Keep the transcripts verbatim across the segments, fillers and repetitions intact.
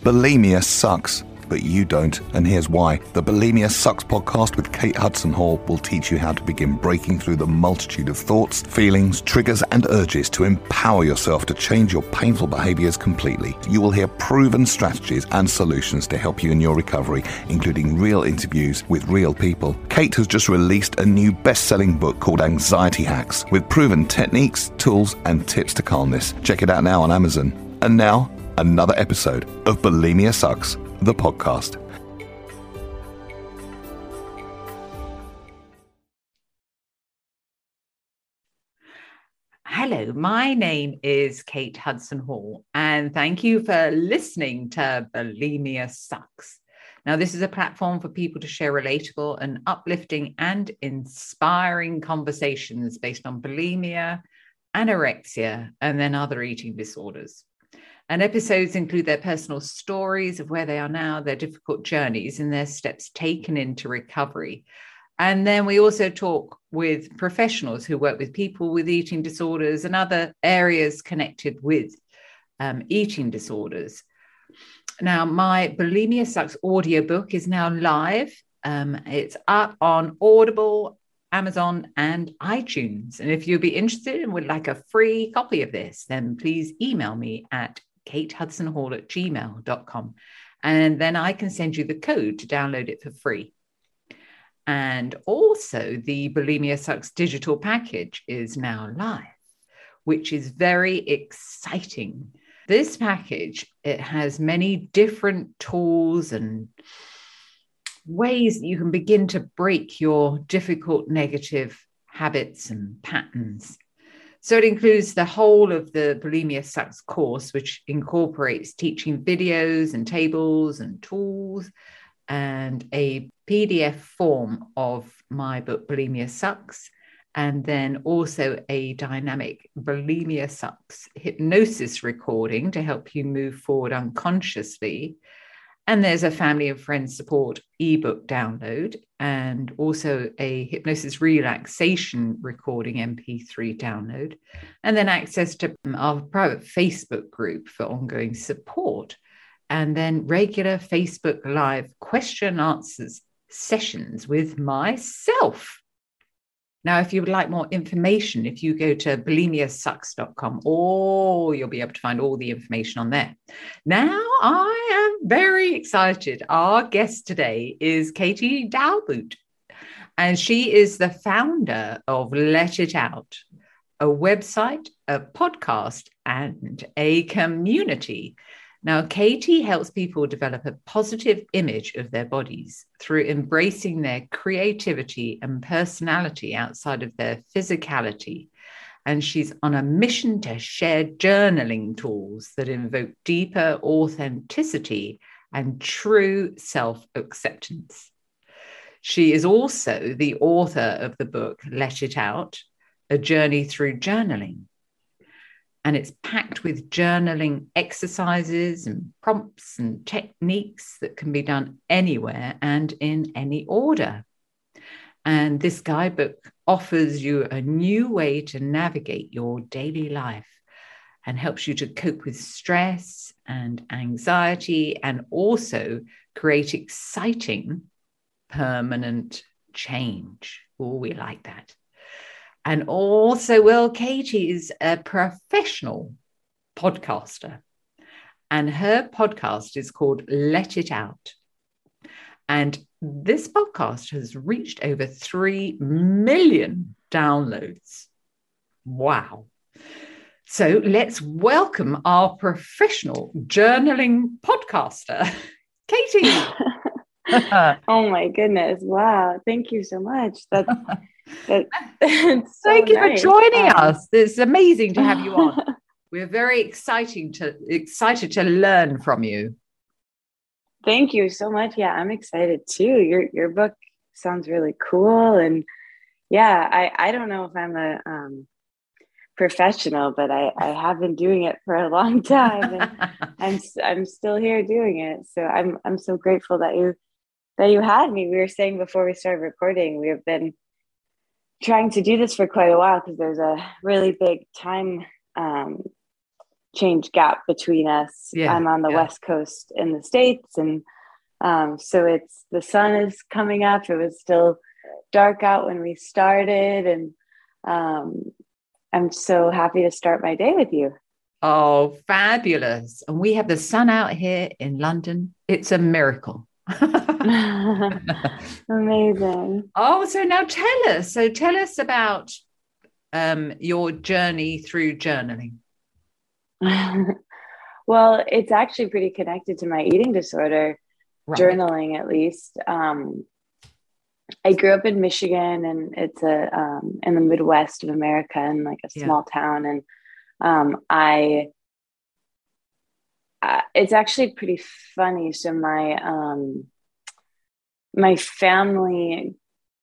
Bulimia sucks, but you don't, and here's why. The Bulimia Sucks podcast with Kate Hudson Hall will teach you how to begin breaking through the multitude of thoughts, feelings, triggers, and urges to empower yourself to change your painful behaviors completely. You will hear proven strategies and solutions to help you in your recovery, including real interviews with real people. Kate has just released a new best-selling book called Anxiety Hacks, with proven techniques, tools, and tips to calmness. Check it out now on Amazon. And now, another episode of Bulimia Sucks, the podcast. Hello, my name is Kate Hudson Hall, and thank you for listening to Bulimia Sucks. Now, this is a platform for people to share relatable and uplifting and inspiring conversations based on bulimia, anorexia, and then other eating disorders. And episodes include their personal stories of where they are now, their difficult journeys, and their steps taken into recovery. And then we also talk with professionals who work with people with eating disorders and other areas connected with um, eating disorders. Now, my Bulimia Sucks audiobook is now live. Um, it's up on Audible, Amazon, and iTunes. And if you'd be interested and would like a free copy of this, then please email me at katehudsonhall at gmail dot com. And then I can send you the code to download it for free. And also the Bulimia Sucks digital package is now live, which is very exciting. This package, it has many different tools and ways that you can begin to break your difficult negative habits and patterns. So it includes the whole of the Bulimia Sucks course, which incorporates teaching videos and tables and tools, and a P D F form of my book, Bulimia Sucks, and then also a dynamic Bulimia Sucks hypnosis recording to help you move forward unconsciously. And there's a family and friends support ebook download, and also a hypnosis relaxation recording M P three download, and then access to our private Facebook group for ongoing support, and then regular Facebook Live question and answers sessions with myself. Now, if you would like more information, if you go to bulimia sucks dot com, or you'll be able to find all the information on there. Now, I am very excited. Our guest today is Katie Dalbout, and she is the founder of Let It Out, a website, a podcast, and a community. Now, Katie helps people develop a positive image of their bodies through embracing their creativity and personality outside of their physicality. And she's on a mission to share journaling tools that invoke deeper authenticity and true self-acceptance. She is also the author of the book, Let It Out, A Journey Through Journaling. And it's packed with journaling exercises and prompts and techniques that can be done anywhere and in any order. And this guidebook offers you a new way to navigate your daily life and helps you to cope with stress and anxiety, and also create exciting, permanent change. Oh, we like that. And also, well, Katie is a professional podcaster, and her podcast is called Let It Out. And this podcast has reached over three million downloads. Wow. So let's welcome our professional journaling podcaster, Katie. Oh my goodness. Wow. Thank you so much. That's, that, that's so Thank you nice. for joining um, us. It's amazing to have you on. We're very exciting to excited to learn from you. Thank you so much. Yeah, I'm excited too. Your your book sounds really cool. And yeah, I, I don't know if I'm a um, professional, but I, I have been doing it for a long time, and I'm I'm still here doing it. So I'm I'm so grateful that you that you had me. We were saying before we started recording, we have been trying to do this for quite a while because there's a really big time um, change gap between us. Yeah, I'm on the yeah. West Coast in the States. And um, so it's, the sun is coming up. It was still dark out when we started. And um, I'm so happy to start my day with you. Oh, fabulous. And we have the sun out here in London. It's a miracle. Amazing. Oh, so now tell us. So tell us about um, your journey through journaling. Well, it's actually pretty connected to my eating disorder, Right. journaling at least. Um, I grew up in Michigan, and it's a um, in the Midwest of America, in like a small yeah. town, and um, I. Uh, it's actually pretty funny. So my um, my family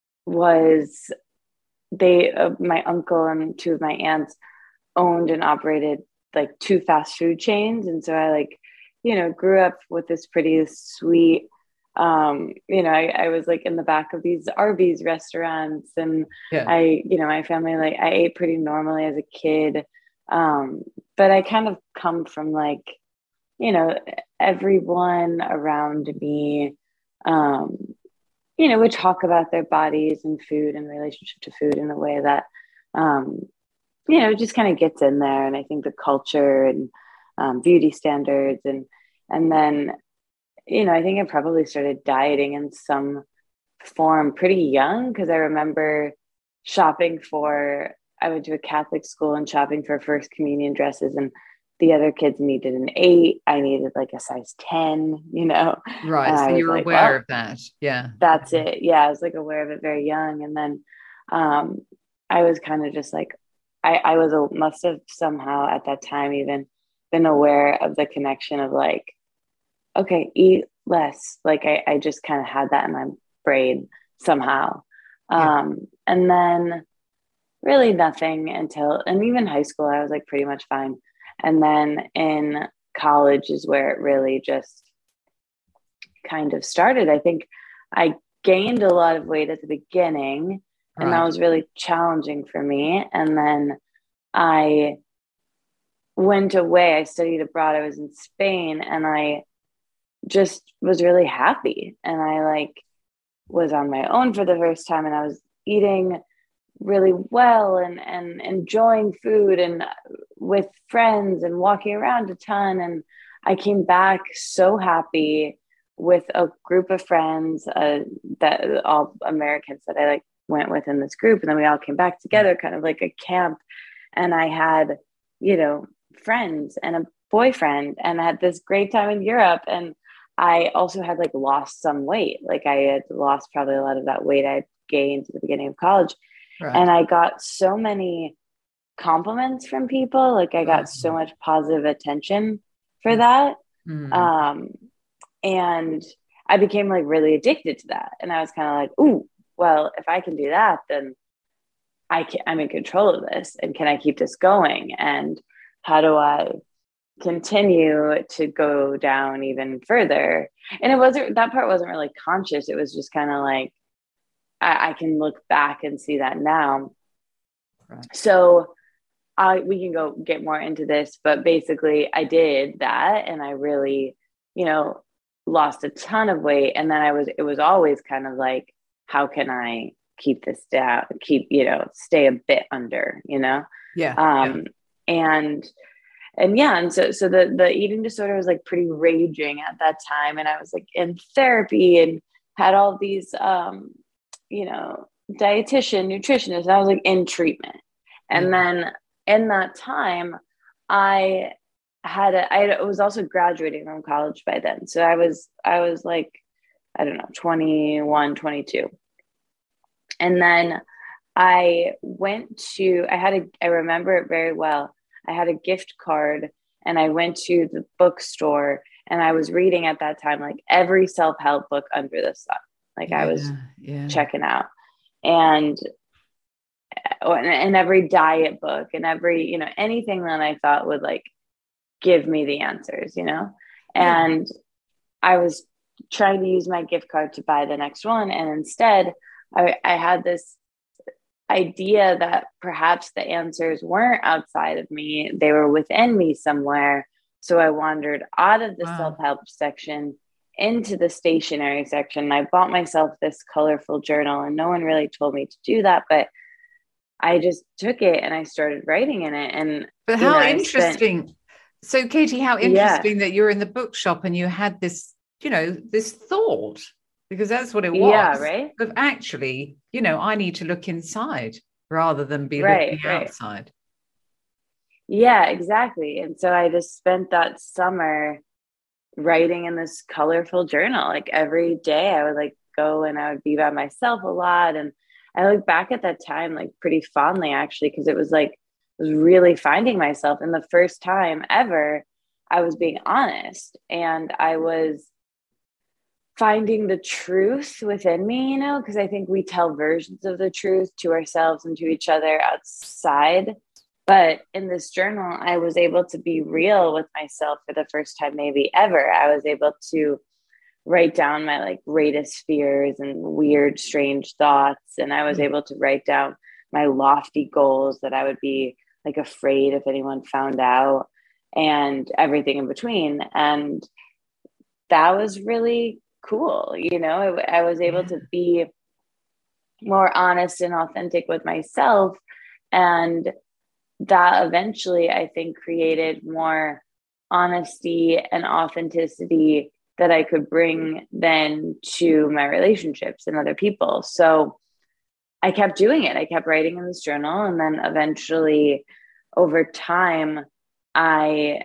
was they uh, my uncle and two of my aunts owned and operated like two fast food chains, and so I like you know grew up with this pretty sweet. Um, you know, I, I was like in the back of these Arby's restaurants, and yeah. I, you know, my family, like I ate pretty normally as a kid. Um, but I kind of come from like, you know, everyone around me, um, you know, would talk about their bodies and food and relationship to food in a way that, um, you know, just kind of gets in there. And I think the culture and um, beauty standards and, and then, you know, I think I probably started dieting in some form pretty young, because I remember shopping for, I went to a Catholic school and shopping for first communion dresses, and the other kids needed an eight. I needed like a size ten, you know? Right. And so you were like, aware well, of that. Yeah. That's it. Yeah. I was like aware of it very young. And then um, I was kind of just like, I, I was, a, must have somehow at that time even been aware of the connection of like, okay, eat less. Like I, I just kind of had that in my brain somehow. Yeah. Um, and then really nothing until, and even high school, I was like pretty much fine. And then in college is where it really just kind of started. I think I gained a lot of weight at the beginning, and right. that was really challenging for me. And then I went away. I studied abroad. I was in Spain, and I just was really happy. And I like was on my own for the first time, and I was eating really well and, and enjoying food and with friends and walking around a ton. And I came back so happy with a group of friends uh, that all Americans that I like went with in this group. And then we all came back together, kind of like a camp. And I had, you know, friends and a boyfriend, and I had this great time in Europe. And I also had like lost some weight. Like I had lost probably a lot of that weight I had gained at the beginning of college. Right. And I got so many compliments from people. Like I got mm-hmm. so much positive attention for that. Mm-hmm. Um, and I became like really addicted to that. And I was kind of like, ooh, well, if I can do that, then I can, I'm in control of this. And can I keep this going? And how do I continue to go down even further? And it wasn't, that part wasn't really conscious. It was just kind of like, I, I can look back and see that now. Right. So I, we can go get more into this, but basically I did that, and I really, you know, lost a ton of weight. And then I was, it was always kind of like, how can I keep this down, keep, you know, stay a bit under, you know? Yeah. Um, yeah. and, and yeah. And so, so the, the eating disorder was like pretty raging at that time. And I was like in therapy and had all these, um, you know, dietitian, nutritionist, and I was like in treatment. And mm-hmm. then in that time, I had, a, I was also graduating from college by then. So I was, I was like, I don't know, twenty-one, twenty-two. And then I went to, I had a, I remember it very well. I had a gift card, and I went to the bookstore, and I was reading at that time, like every self-help book under the sun. Like yeah, I was yeah. checking out, and, and every diet book, and every, you know, anything that I thought would like give me the answers, you know? And yeah. I was trying to use my gift card to buy the next one. And instead I, I had this, idea that perhaps the answers weren't outside of me, they were within me somewhere. So I wandered out of the Wow. self-help section into the stationery section. I bought myself this colorful journal, and no one really told me to do that, but I just took it and I started writing in it. And But you how know, I interesting. spent, So, Katie, how yeah, interesting that you're in the bookshop and you had this, you know, this thought, because that's what it yeah, was, right, of actually, you know, I need to look inside rather than be right, looking right. outside. Yeah, exactly. And so I just spent that summer writing in this colorful journal. Like every day I would like go and I would be by myself a lot. And I look back at that time like pretty fondly, actually, because it was like, I was really finding myself. And the first time ever, I was being honest and I was finding the truth within me, you know, because I think we tell versions of the truth to ourselves and to each other outside. But in this journal, I was able to be real with myself for the first time, maybe ever. I was able to write down my like greatest fears and weird, strange thoughts. And I was Yeah. able to write down my lofty goals that I would be like afraid if anyone found out, and everything in between. And that was really cool. You know, I, I was able Yeah. to be more honest and authentic with myself. And that eventually, I think, created more honesty and authenticity that I could bring then to my relationships and other people. So I kept doing it. I kept writing in this journal. And then eventually, over time, I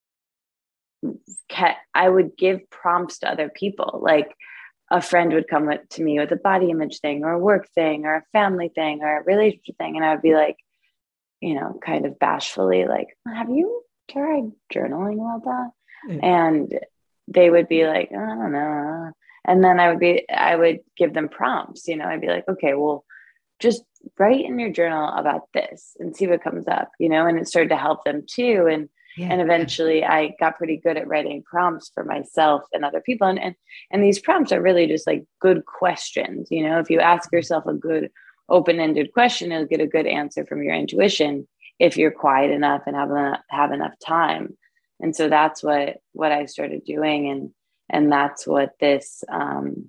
kept, I would give prompts to other people. Like a friend would come with, to me with a body image thing or a work thing or a family thing or a relationship thing. And I would be like, you know, kind of bashfully, like, have you tried journaling about that? Yeah. And they would be like, I don't know. And then I would be, I would give them prompts, you know, I'd be like, okay, well, just write in your journal about this and see what comes up, you know, and it started to help them too. And, Yeah. and eventually I got pretty good at writing prompts for myself and other people. And, and, and these prompts are really just like good questions. You know, if you ask yourself a good open-ended question, you'll get a good answer from your intuition if you're quiet enough and have enough, have enough time. And so that's what, what I started doing. And, and that's what this, um,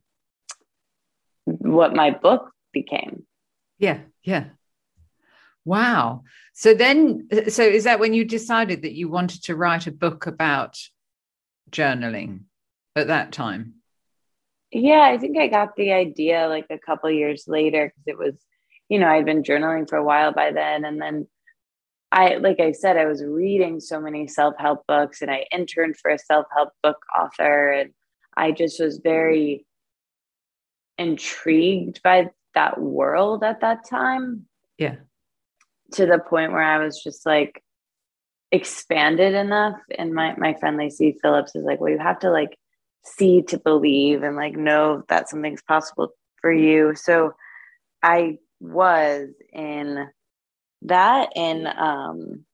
what my book became. Yeah. Yeah. Wow. So then, so is that when you decided that you wanted to write a book about journaling at that time? Yeah, I think I got the idea like a couple years later, because it was, you know, I'd been journaling for a while by then. And then I, like I said, I was reading so many self-help books and I interned for a self-help book author. And I just was very intrigued by that world at that time. Yeah. To the point where I was just like expanded enough. And my, my friend Lacey Phillips is like, well, you have to like see to believe and like know that something's possible for you. So I was in that in um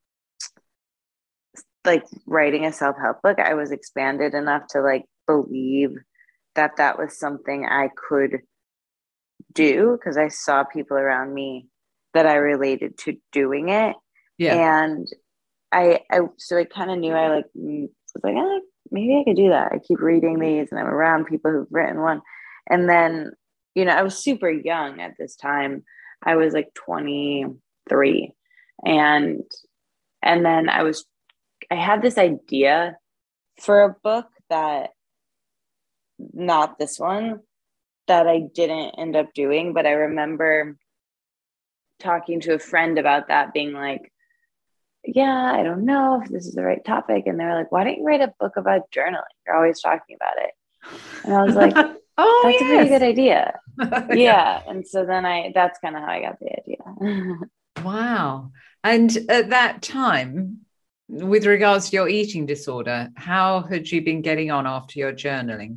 like writing a self-help book. I was expanded enough to like believe that that was something I could do, because I saw people around me that I related to doing it. Yeah. And I, I so I kind of knew I like was like, eh, maybe I could do that. I keep reading these and I'm around people who've written one. And then, you know, I was super young at this time. I was like twenty-three. And and then I was I had this idea for a book that, not this one, that I didn't end up doing, but I remember talking to a friend about that, being like, yeah, I don't know if this is the right topic. And they're like, why don't you write a book about journaling? You're always talking about it. And I was like, oh, that's yes. a pretty good idea. yeah. Yeah. And so then I, that's kind of how I got the idea. Wow. And at that time, with regards to your eating disorder, how had you been getting on after your journaling?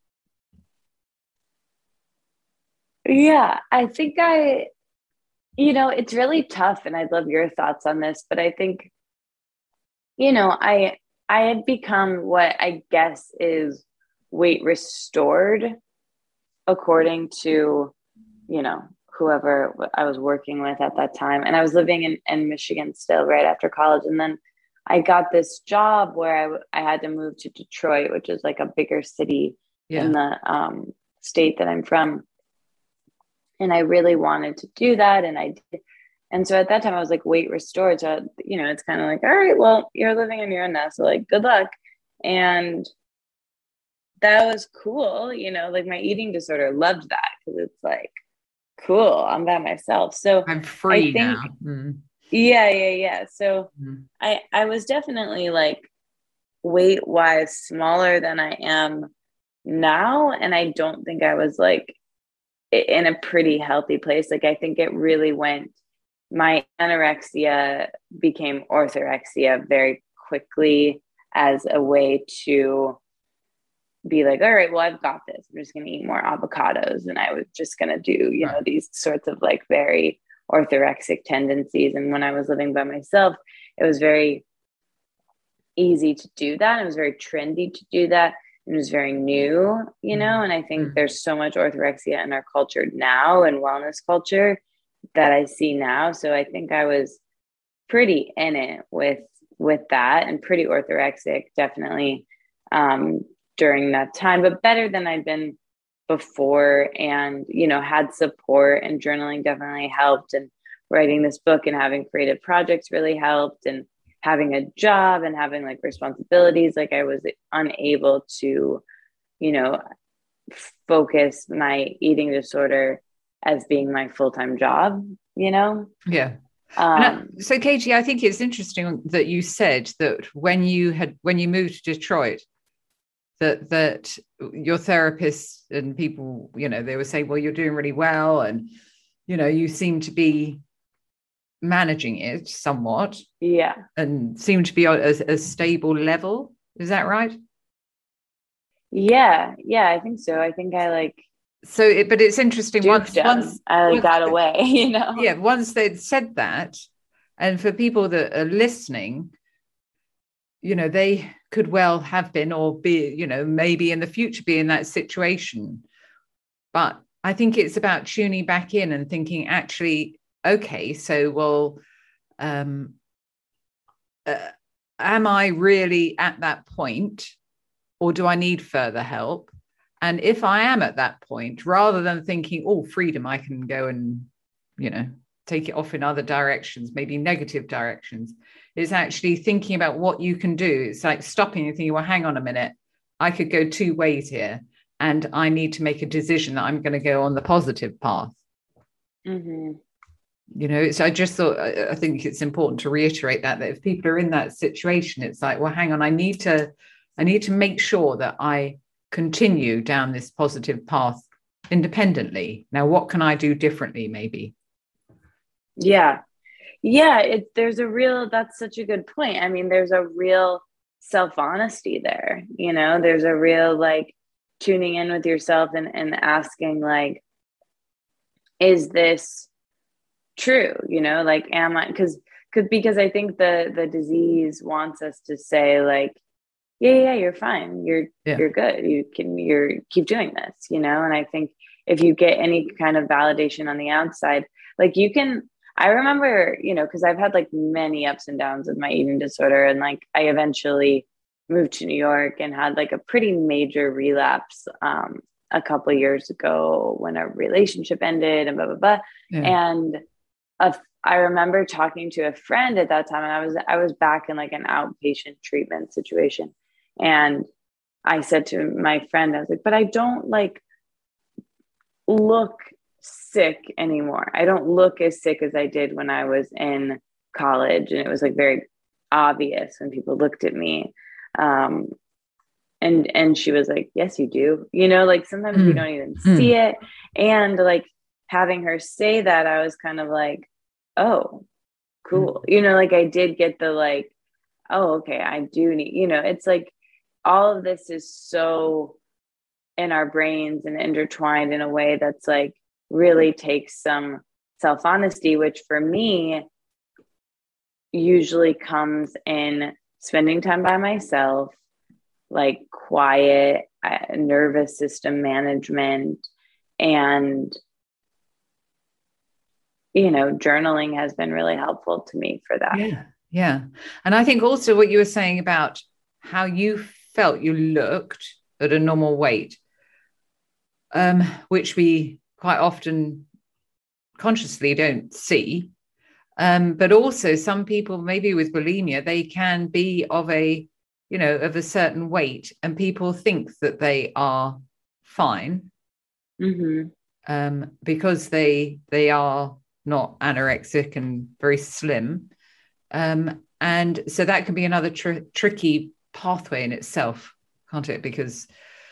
Yeah, I think I, you know, it's really tough, and I'd love your thoughts on this, but I think, you know, I I had become what I guess is weight restored according to, you know, whoever I was working with at that time. And I was living in, in Michigan still right after college. And then I got this job where I, I had to move to Detroit, which is like a bigger city Yeah. in the um, state that I'm from. And I really wanted to do that. And I did. And so at that time I was like weight restored. So, you know, it's kind of like, all right, well, you're living on your own now. So like, good luck. And that was cool. You know, like my eating disorder loved that because it's like, cool, I'm by myself. So I'm free I think, now. Mm. yeah, yeah, yeah. So Mm. I, I was definitely like weight wise smaller than I am now. And I don't think I was like in a pretty healthy place. Like, I think it really went, my anorexia became orthorexia very quickly as a way to be like, all right, well, I've got this. I'm just going to eat more avocados. And I was just going to do, you know, these sorts of like very orthorexic tendencies. And when I was living by myself, it was very easy to do that. It was very trendy to do that. It was very new, you know, and I think Mm. there's so much orthorexia in our culture now and wellness culture that I see now. So I think I was pretty in it with, with that and pretty orthorexic, definitely, um, during that time, but better than I'd been before, and, you know, had support, and journaling definitely helped, and writing this book and having creative projects really helped, and having a job and having like responsibilities. Like I was unable to, you know, focus my eating disorder as being my full-time job, you know? Yeah. Um, I, so Katie, I think it's interesting that you said that when you had, when you moved to Detroit, that, that your therapists and people, you know, they were saying, well, you're doing really well. And, you know, you seem to be managing it somewhat. Yeah. And seem to be at a, a stable level. Is that right? Yeah. Yeah, I think so. I think I like, so it, but it's interesting once, once I once got they, away, you know? Yeah. Once they'd said that, and for people that are listening, you know, they could well have been, or be, you know, maybe in the future be in that situation. But I think it's about tuning back in and thinking, actually, okay, so, well, um, uh, am I really at that point, or do I need further help? And if I am at that point, rather than thinking, oh, freedom, I can go and, you know, take it off in other directions, maybe negative directions, is actually thinking about what you can do. It's like stopping and thinking, well, hang on a minute, I could go two ways here, and I need to make a decision that I'm going to go on the positive path. Mm-hmm. You know, so I just thought, I think it's important to reiterate that, that if people are in that situation, it's like, well, hang on, I need to, I need to make sure that I continue down this positive path independently. Now, what can I do differently, maybe? Yeah. Yeah. It, there's a real, that's such a good point. I mean, there's a real self-honesty there, you know, there's a real like tuning in with yourself and, and asking like, is this true? You know, like, am I, cause, cause, because I think the, the disease wants us to say like, yeah, yeah, you're fine. You're, Yeah. you're good. You can, you're keep doing this, you know? And I think if you get any kind of validation on the outside, like you can, I remember, you know, cause I've had like many ups and downs with my eating disorder. And like, I eventually moved to New York and had like a pretty major relapse, um, a couple of years ago when a relationship ended and blah, blah, blah. Yeah. And a, I remember talking to a friend at that time, and I was, I was back in like an outpatient treatment situation. And I said to my friend, I was like, but I don't like look sick anymore. I don't look as sick as I did when I was in college. And it was like very obvious when people looked at me. Um, and, and she was like, yes, you do, you know, like sometimes mm. you don't even mm. see it. And like having her say that, I was kind of like, oh, cool. Mm. You know, like I did get the like, oh, okay, I do need, you know, it's like all of this is so in our brains and intertwined in a way that's like really takes some self-honesty, which for me usually comes in spending time by myself, like quiet, uh, nervous system management, and you know, journaling has been really helpful to me for that. Yeah. Yeah. And I think also what you were saying about how you felt you looked at a normal weight, um, which we quite often consciously don't see. Um, but also some people, maybe with bulimia, they can be of a, you know, of a certain weight, and people think that they are fine, mm-hmm. um, because they they are not anorexic and very slim. Um, and so that can be another tr- tricky pathway in itself, can't it? Because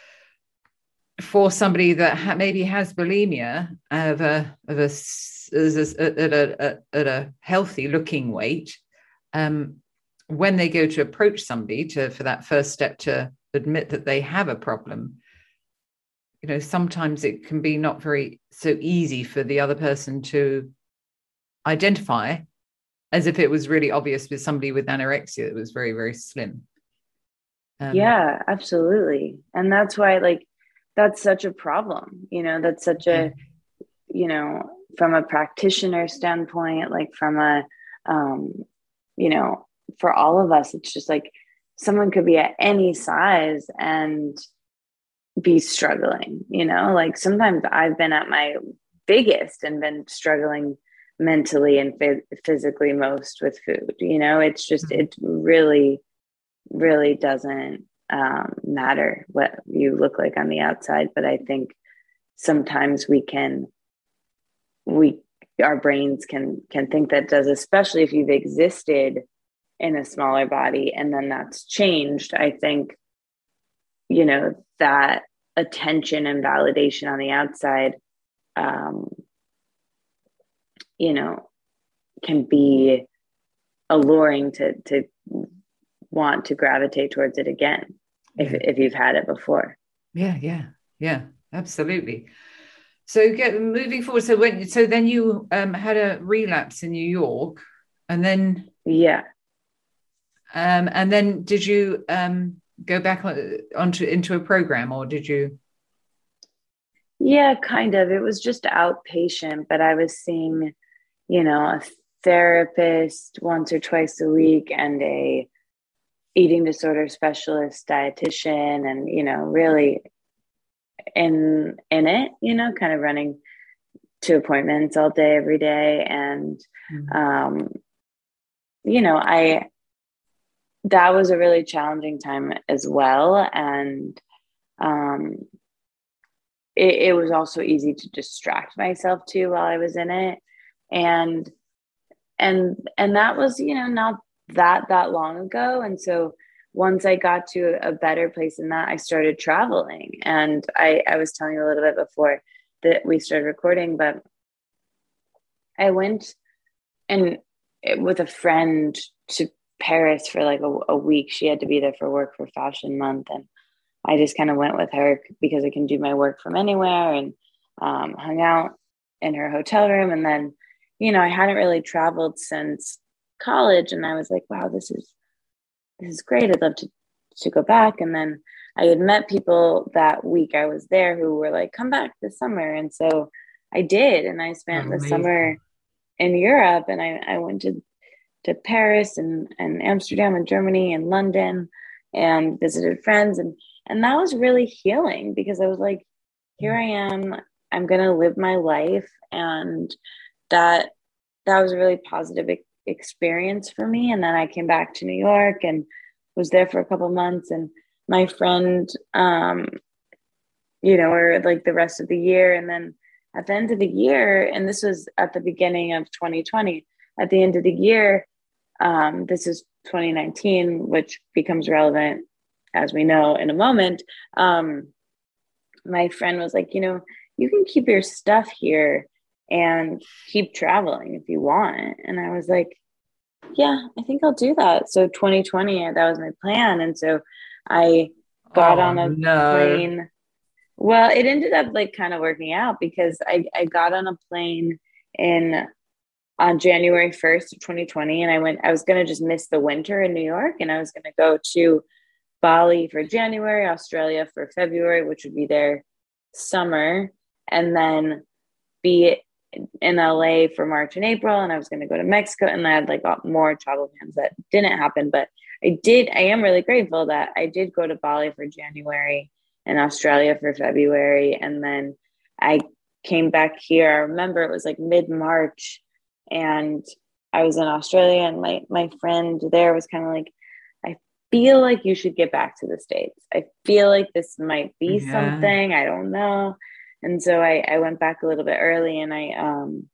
for somebody that ha- maybe has bulimia of a of a, a, at a at a healthy looking weight, um, when they go to approach somebody to for that first step to admit that they have a problem, you know, sometimes it can be not very so easy for the other person to identify, as if it was really obvious with somebody with anorexia that was very, very slim. Um, yeah, absolutely. And that's why, like, that's such a problem, you know, that's such a, you know, from a practitioner standpoint, like from a, um, you know, for all of us, it's just like someone could be at any size and be struggling, you know, like sometimes I've been at my biggest and been struggling mentally and physically most with food, you know, it's just, mm-hmm. it really, really doesn't um, matter what you look like on the outside. But I think sometimes we can, we, our brains can, can think that does, especially if you've existed in a smaller body and then that's changed. I think, you know, that attention and validation on the outside, um, you know, can be alluring to, to want to gravitate towards it again if, yeah. if you've had it before. Yeah, yeah, yeah, absolutely. So get moving forward. So when, so then you um, had a relapse in New York, and then yeah, um, and then did you um, go back on, onto into a program, or did you? Yeah, kind of. It was just outpatient, but I was seeing, you know, a therapist once or twice a week and a eating disorder specialist, dietitian, and, you know, really in in it, you know, kind of running to appointments all day, every day. And, mm-hmm. um, you know, I, that was a really challenging time as well. And um, it, it was also easy to distract myself too while I was in it. And, and, and that was, you know, not that, that long ago. And so once I got to a better place in that, I started traveling. And I, I was telling you a little bit before that we started recording, but I went and with a friend to Paris for like a, a week. She had to be there for work for Fashion Month. And I just kind of went with her because I can do my work from anywhere, and um, hung out in her hotel room. And then, you know, I hadn't really traveled since college. And I was like, wow, this is, this is great. I'd love to, to go back. And then I had met people that week I was there who were like, come back this summer. And so I did. And I spent Amazing. the summer in Europe, and I, I went to, to Paris and, and Amsterdam and Germany and London and visited friends. And, and that was really healing because I was like, here I am, I'm going to live my life. And that, that was a really positive e- experience for me. And then I came back to New York and was there for a couple months. And my friend, um, you know, or like the rest of the year. And then at the end of the year, and this was at the beginning of twenty twenty, at the end of the year, um, this is twenty nineteen, which becomes relevant, as we know, in a moment. Um, my friend was like, you know, you can keep your stuff here and keep traveling if you want. And I was like, yeah, I think I'll do that. So twenty twenty, that was my plan. And so I got oh, on a no. plane. Well, it ended up like kind of working out because I, I got on a plane in on January first of twenty twenty. And I went, I was going to just miss the winter in New York. And I was going to go to Bali for January, Australia for February, which would be their summer. And then be in L A for March and April, and I was going to go to Mexico, and I had like got more travel plans that didn't happen. But I did, I am really grateful that I did go to Bali for January and Australia for February. And then I came back here. I remember it was like mid-March, and I was in Australia, and my, my friend there was kind of like, I feel like you should get back to the States. I feel like this might be Yeah. something, I don't know. And so I, I went back a little bit early, and I um,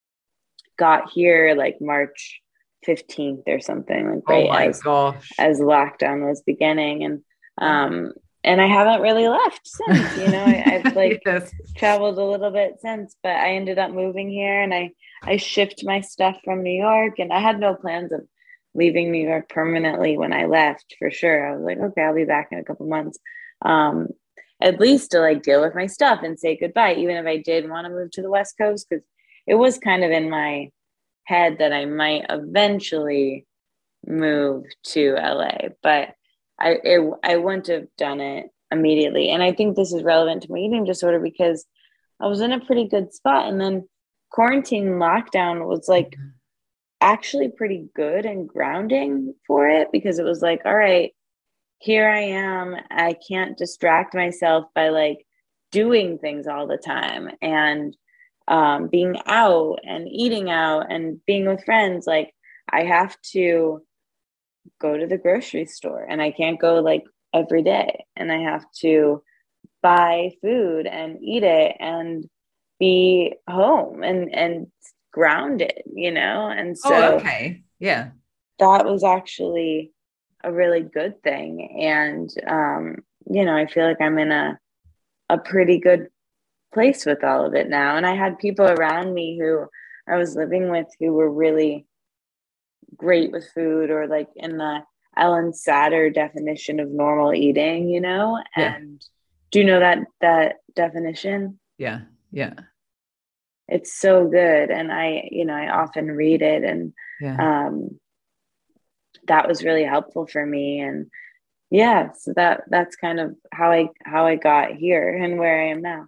got here like March fifteenth or something, like right Oh my as, gosh. as lockdown was beginning. And, um, and I haven't really left since, you know, I, I've like yes. traveled a little bit since, but I ended up moving here, and I, I shipped my stuff from New York, and I had no plans of leaving New York permanently when I left, for sure. I was like, okay, I'll be back in a couple months. Um, at least to like deal with my stuff and say goodbye, even if I did want to move to the West Coast, because it was kind of in my head that I might eventually move to L A, but I it, I wouldn't have done it immediately. And I think this is relevant to my eating disorder because I was in a pretty good spot, and then quarantine lockdown was like actually pretty good and grounding for it, because it was like, all right, here I am. I can't distract myself by like doing things all the time, and um, being out and eating out and being with friends. Like I have to go to the grocery store, and I can't go like every day, and I have to buy food and eat it and be home and, and grounded, you know? And so Oh, okay. Yeah. that was actually a really good thing. And, um, you know, I feel like I'm in a, a pretty good place with all of it now. And I had people around me who I was living with who were really great with food, or like in the Ellen Satter definition of normal eating, you know? Yeah. And do you know that, that definition? Yeah. Yeah. It's so good. And I, you know, I often read it, and, Yeah. um, that was really helpful for me. And yeah, so that that's kind of how I how I got here and where I am now.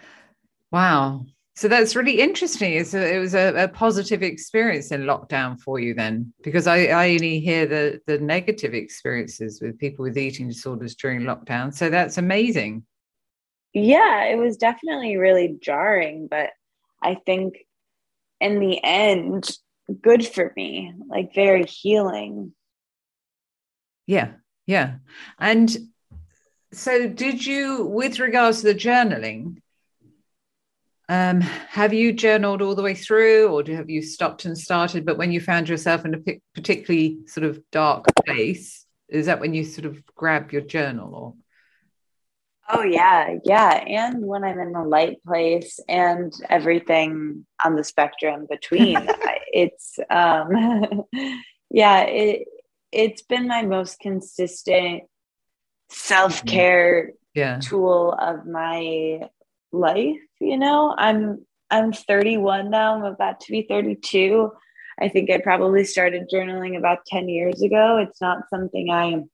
Wow. So that's really interesting. It's a, it was a, a positive experience in lockdown for you then, because I, I only hear the the negative experiences with people with eating disorders during lockdown. So that's amazing. Yeah, it was definitely really jarring, but I think in the end, good for me, like very healing. Yeah. Yeah. And so did you, with regards to the journaling, um, have you journaled all the way through, or do, have you stopped and started? But when you found yourself in a particularly sort of dark place, is that when you sort of grab your journal? Or Oh yeah, yeah. And when I'm in a light place and everything on the spectrum between, it's um yeah, it it's been my most consistent self-care yeah. tool of my life, you know. I'm I'm thirty-one now. I'm about to be thirty-two. I think I probably started journaling about ten years ago. It's not something I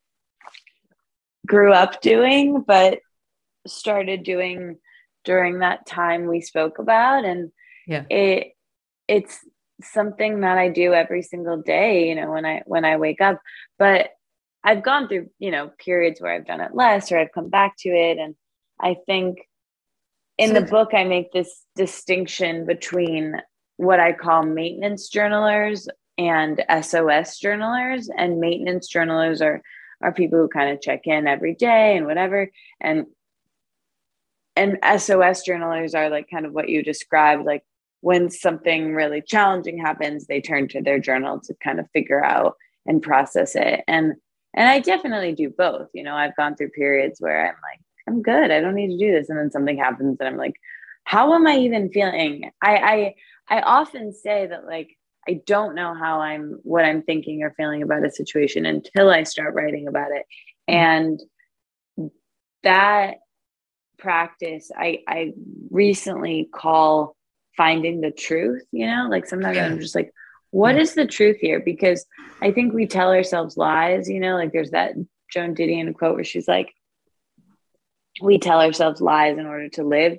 grew up doing, but started doing during that time we spoke about. And Yeah. it it's something that I do every single day, you know, when I when I wake up. But I've gone through, you know, periods where I've done it less, or I've come back to it. And I think in So- the book, I make this distinction between what I call maintenance journalers and S O S journalers. And maintenance journalers are are people who kind of check in every day and whatever. And and S O S journalers are like kind of what you described, like when something really challenging happens, they turn to their journal to kind of figure out and process it. And and I definitely do both. You know, I've gone through periods where I'm like, I'm good, I don't need to do this. And then something happens and I'm like, how am I even feeling? I I I often say that like I don't know how I'm what I'm thinking or feeling about a situation until I start writing about it. And that practice I I recently call finding the truth, you know, like sometimes Yeah. I'm just like, what Yeah. is the truth here? Because I think we tell ourselves lies, you know, like there's that Joan Didion quote where she's like, we tell ourselves lies in order to live.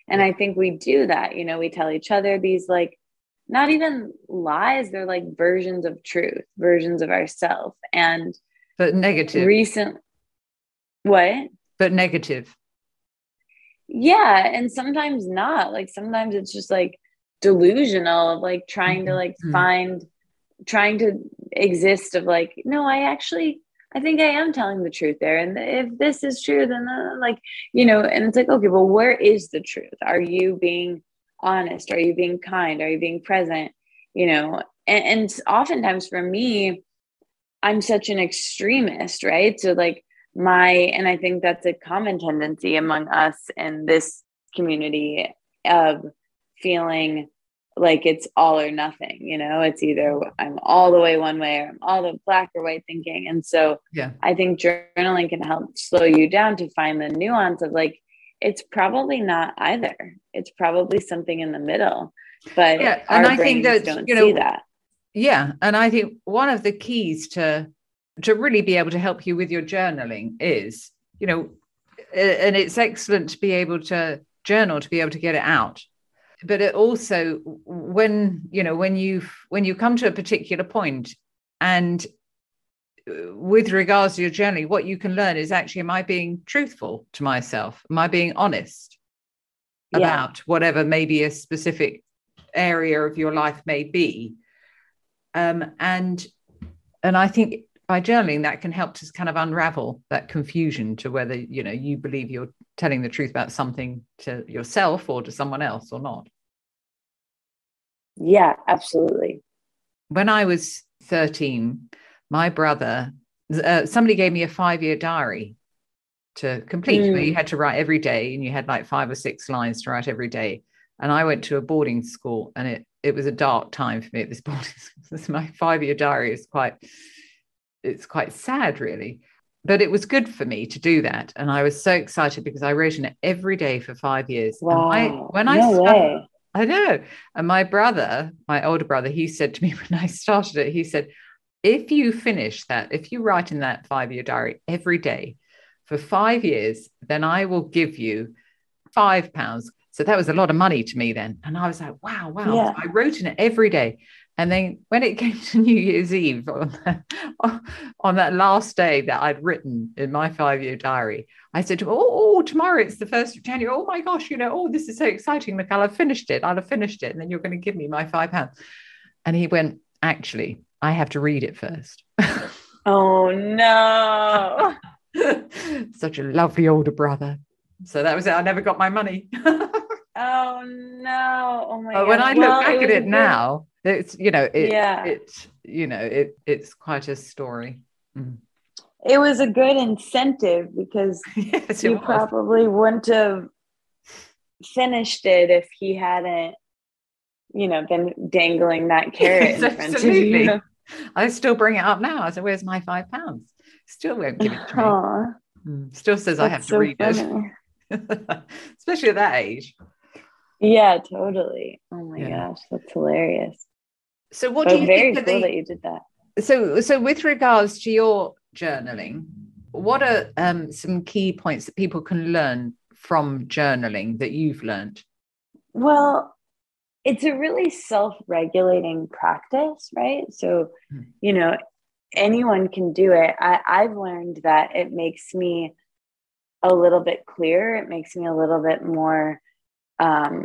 And I think we do that, you know, we tell each other these like, not even lies, they're like versions of truth, versions of ourselves. And but negative. Recent, what? But negative. Yeah. And sometimes not. Like sometimes it's just like delusional of like trying to like Mm-hmm. find, trying to exist of like, no, I actually, I think I am telling the truth there. And if this is true, then uh, like, you know, and it's like, okay, well, where is the truth? Are you being honest? Are you being kind? Are you being present? You know, and, and oftentimes for me, I'm such an extremist, right? So like my, and I think that's a common tendency among us in this community of feeling like it's all or nothing, you know, it's either I'm all the way one way or I'm all the black or white thinking. And so yeah, I think journaling can help slow you down to find the nuance of like, it's probably not either. It's probably something in the middle, but yeah. our And I brains think that, don't you see know, that. yeah. And I think one of the keys to, to really be able to help you with your journaling is, you know, and it's excellent to be able to journal, to be able to get it out. But it also, when, you know, when you when you come to a particular point and with regards to your journey, what you can learn is actually, am I being truthful to myself? Am I being honest Yeah. about whatever maybe a specific area of your life may be? Um, and and I think by journaling, that can help to kind of unravel that confusion to whether, you know, you believe you're telling the truth about something to yourself or to someone else or not. Yeah, absolutely. When I was thirteen, my brother, uh, somebody gave me a five-year diary to complete, Mm. where you had to write every day, and you had like five or six lines to write every day. And I went to a boarding school, and it it was a dark time for me at this boarding school. My five-year diary is quite, it's quite sad, really. But it was good for me to do that. And I was so excited because I wrote in it every day for five years. Wow. And I, when no I started, way. I know. And my brother, my older brother, he said to me when I started it, he said, if you finish that, if you write in that five-year diary every day for five years, then I will give you five pounds. So that was a lot of money to me then. And I was like, wow, wow. Yeah. So I wrote in it every day. And then when it came to New Year's Eve, on that, on that last day that I'd written in my five-year diary, I said to him, oh, oh, tomorrow it's the first of January. Oh my gosh, you know, oh, this is so exciting. Look, I'll have finished it. I'll have finished it. And then you're going to give me my five pounds. And he went, actually, I have to read it first. Oh no. Such a lovely older brother. So that was it. I never got my money. Oh no. Oh my But God. when I well, look back at it good... now, it's, you know, it, yeah. it, you know, it, it's quite a story. Mm. It was a good incentive because Yes, you probably wouldn't have finished it if he hadn't, you know, been dangling that carrot yes, in front absolutely. of you. I still bring it up now. I said, where's my five pounds? Still won't give it to me. Aww, Mm. Still says I have to so read funny. it. Especially at that age. Yeah, totally. Oh my Yeah. gosh, that's hilarious. So what But do you very think cool the, that you did that. so so with regards to your journaling, what are um, some key points that people can learn from journaling that you've learned? Well, it's a really self-regulating practice, right? So, Hmm. you know, anyone can do it. I, I've learned that it makes me a little bit clearer. It makes me a little bit more um,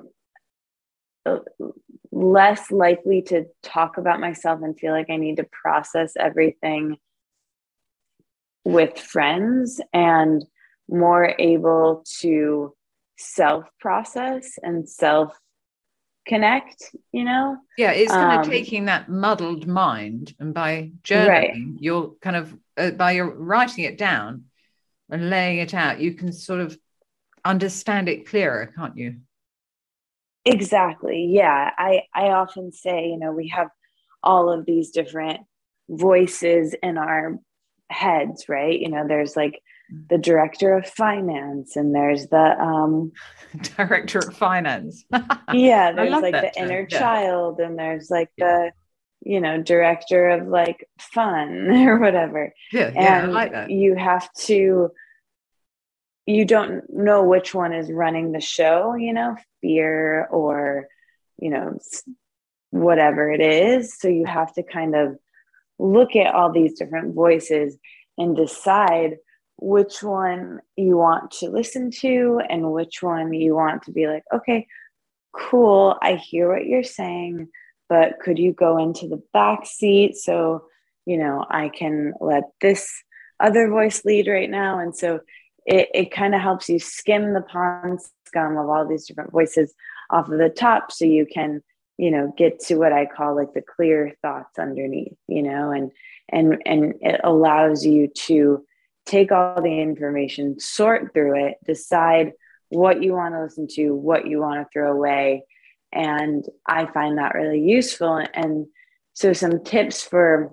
less likely to talk about myself and feel like I need to process everything with friends, and more able to self-process and self-connect, you know? Yeah, it's kind Um, of taking that muddled mind, and by journaling, right. you're kind of, uh, by your writing it down and laying it out, you can sort of understand it clearer, can't you? Exactly. Yeah. I, I often say, you know, we have all of these different voices in our heads, right? You know, there's like the director of finance, and there's the um director of finance. yeah, there's like the term. inner Yeah. child, and there's like the, you know, director of like fun or whatever. Yeah, yeah, and I like that. you have to you don't know which one is running the show, you know, fear or, you know, whatever it is. So you have to kind of look at all these different voices and decide which one you want to listen to and which one you want to be like, okay, cool, I hear what you're saying, but could you go into the back seat so, you know, I can let this other voice lead right now? And so it, it kind of helps you skim the pond scum of all these different voices off of the top so you can, you know, get to what I call like the clear thoughts underneath, you know, and and and it allows you to take all the information, sort through it, decide what you want to listen to, what you want to throw away. And I find that really useful. And so some tips for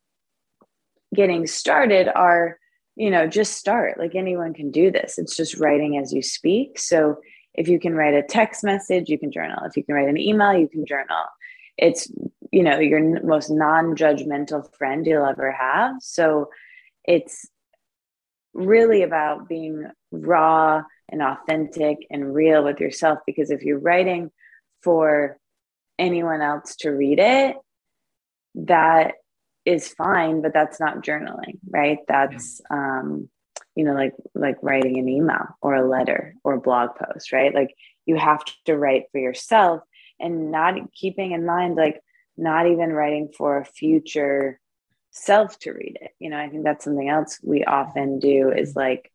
getting started are, you know, just start. Like anyone can do this. It's just writing as you speak. So if you can write a text message, you can journal. If you can write an email, you can journal. It's, you know, your most non-judgmental friend you'll ever have. So it's really about being raw and authentic and real with yourself, because if you're writing for anyone else to read it, that is fine, but that's not journaling, right? That's, um, you know, like, like writing an email or a letter or a blog post, right? Like you have to write for yourself and not keeping in mind, like not even writing for a future self to read it. You know, I think that's something else we often do is like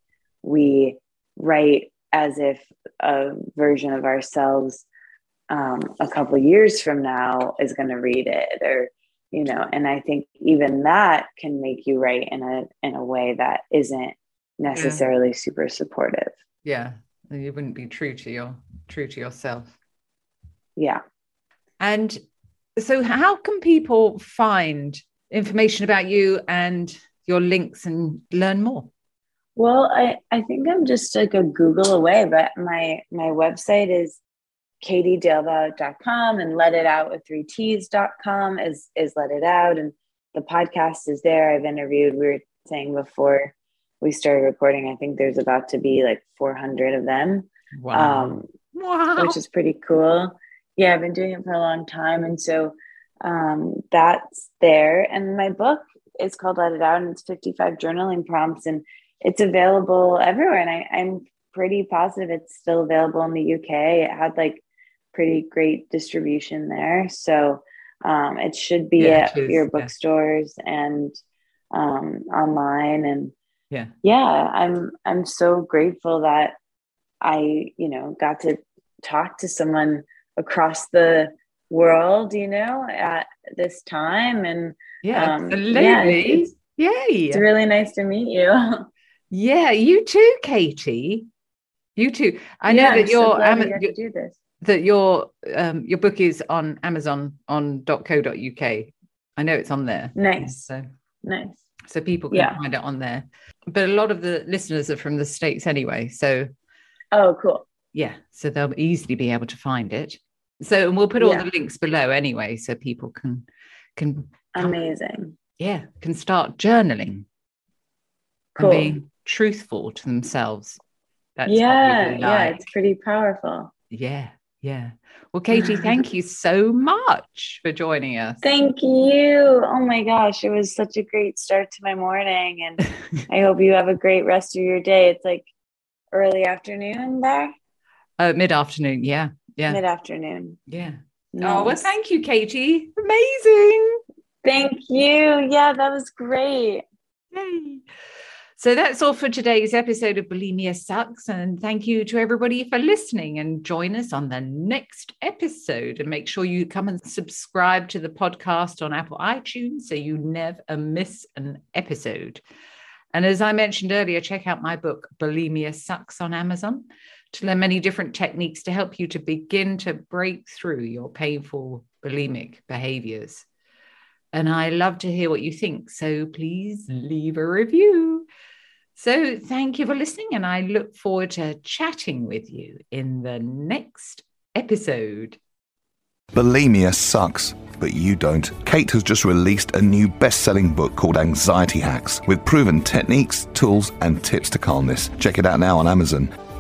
we write as if a version of ourselves um, a couple of years from now is going to read it, or, you know, and I think even that can make you write in a, in a way that isn't necessarily yeah. super supportive. Yeah. You wouldn't be true to your, true to yourself. Yeah. And so how can people find information about you and your links and learn more? Well, I, I think I'm just like a Google away, but my, my website is katie dalebout dot com and let it out with three T's dot com is, is Let It Out. And the podcast is there. I've interviewed, we were saying before we started recording, I think there's about to be like four hundred of them. Wow. Um, wow. Which is pretty cool. Yeah. I've been doing it for a long time. And so um, that's there. And my book is called Let It Out, and it's fifty-five journaling prompts, and it's available everywhere. And I, I'm pretty positive it's still available in the U K. It had like pretty great distribution there. So um, it should be yeah, at your bookstores yeah. and um, online. And yeah, yeah, I'm, I'm so grateful that I, you know, got to talk to someone across the world, you know, at this time. And yeah, um, absolutely. Yeah, it's, Yay. It's really nice to meet you. Yeah, you too, Katie. You too. I know yeah, that I'm your so glad Am- we got to do this. That your um your book is on Amazon on .co.uk. I know it's on there. Nice. So nice. So people can yeah. find it on there. But a lot of the listeners are from the States anyway. So oh, cool. Yeah. So they'll easily be able to find it. So and we'll put all yeah. the links below anyway, so people can can amazing. Yeah, can start journaling. Cool. And being truthful to themselves. That's yeah, like. yeah, it's pretty powerful. Yeah, yeah. Well, Katie, thank you so much for joining us. Thank you. Oh my gosh, it was such a great start to my morning, and I hope you have a great rest of your day. It's like early afternoon there. Uh, mid-afternoon, yeah, yeah. Mid-afternoon. Yeah. Nice. Oh, well, thank you, Katie. Amazing. Thank you. Yeah, that was great. Yay. So that's all for today's episode of Bulimia Sucks. And thank you to everybody for listening, and join us on the next episode. And make sure you come and subscribe to the podcast on Apple iTunes so you never miss an episode. And as I mentioned earlier, check out my book, Bulimia Sucks, on Amazon to learn many different techniques to help you to begin to break through your painful bulimic behaviors. And I love to hear what you think. So please leave a review. So thank you for listening, and I look forward to chatting with you in the next episode. Bulimia sucks, but you don't. Kate has just released a new best-selling book called Anxiety Hacks with proven techniques, tools, and tips to calmness. Check it out now on Amazon.